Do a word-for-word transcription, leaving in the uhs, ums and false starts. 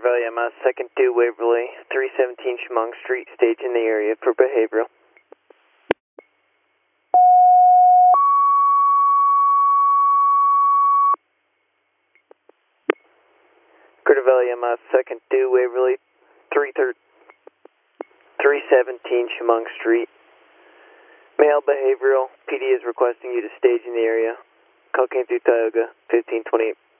Valley, I'm uh, second due Waverly, three seventeen Chemung Street, stage in the area for behavioral. Critter Valley, I'm uh, second due Waverly, three seventeen Chemung Street. Male behavioral, P D is requesting you to stage in the area. Cocaine through Tioga, fifteen twenty-eight.